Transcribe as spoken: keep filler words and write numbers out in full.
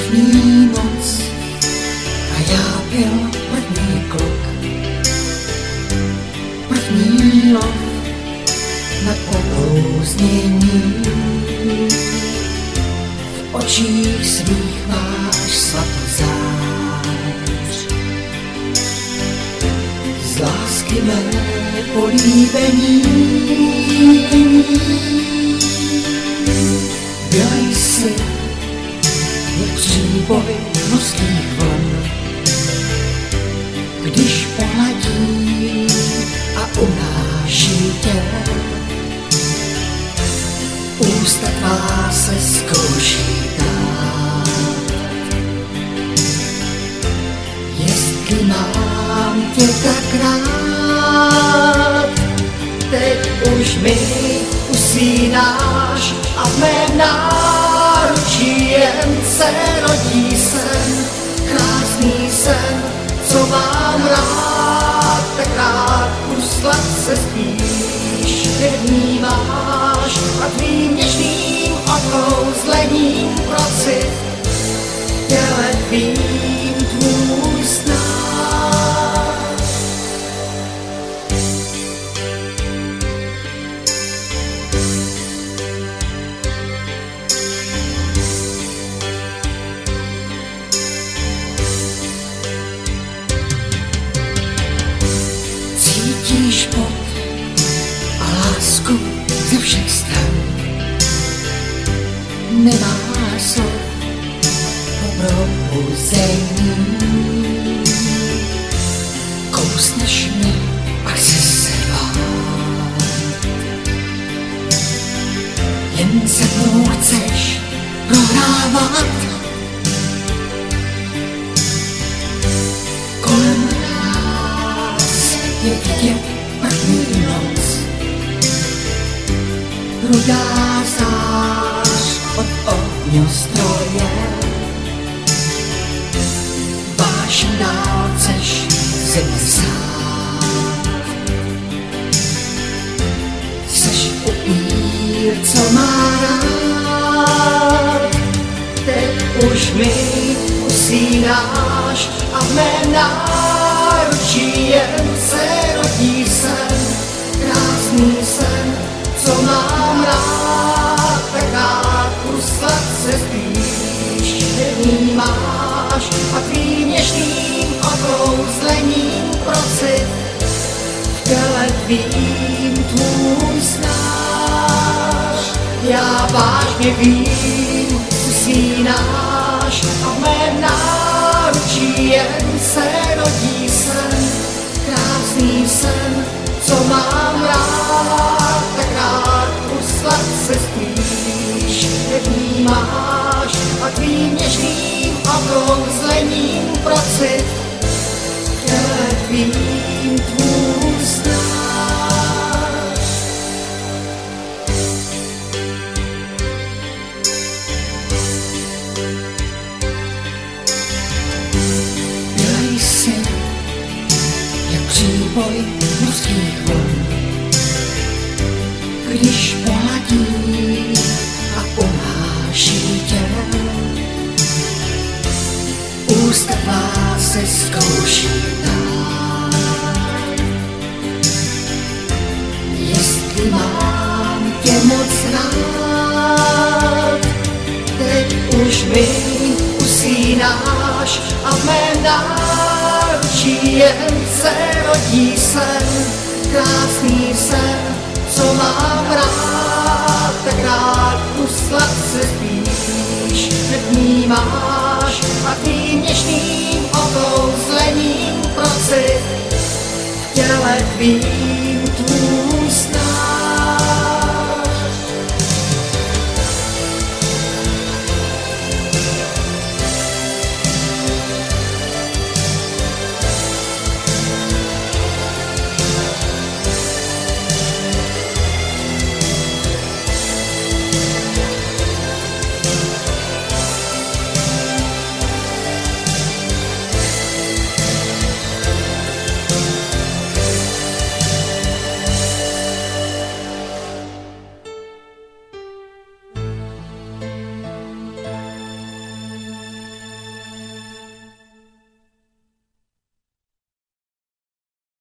letní noc a já byl první kluk. První lov na oblouznění. V očích svých máš svatozář. Z lásky mé políbení. Byla jsi jak příboj mořských vln, když pohladí a unáší tě. Ústa tvá se zkouší dát. Jestli mám tě tak rád, teď už mi usínáš a v mém náručí jen se rodí sen. Krásný sen, co mám rád, tak rád už sladce spíš. Nevnímáš a tvým něžným okouzlením procit těle tvým tvůj snáš. Cítíš pot a lásku ze všech stran. Nemáš slov o probuzení. Kousneš mě a chci se bát. Jen se mnou chceš prohrávat. Kolem nás je vidět první noc. Rudá zář od ohňostroje. Vášeň dál chceš zemi sát. Jseš upír, co má rád. Teď už mi usínáš a v mém náručí jen se rodí sen. Krásný sen, co mám rád, tak rád už sladce spíš. Nevnímáš a tvým něžným okouzlením procit v těle tvým tvůj snáš. Já vážně vím, usínáš a v mém náručí jen se rodí sen. Krásný sen, co mám rád, tak rád už sladce spíš. Nevnímáš a tvým něžným okouzlením procit v těle tvým tvůj snáš. Byla jsi jak příboj mořských vln, když pohladí a unáší tě. Ústa tvá se zkouší dát. Jestli mám tě moc rád, teď už mi usínáš a v mém náručí jen se rodí sen. Krásný sen, co mám rád, tak rád už sladce spíš. Nevnímáš a tvým něžným okouzlením procit v těle tvým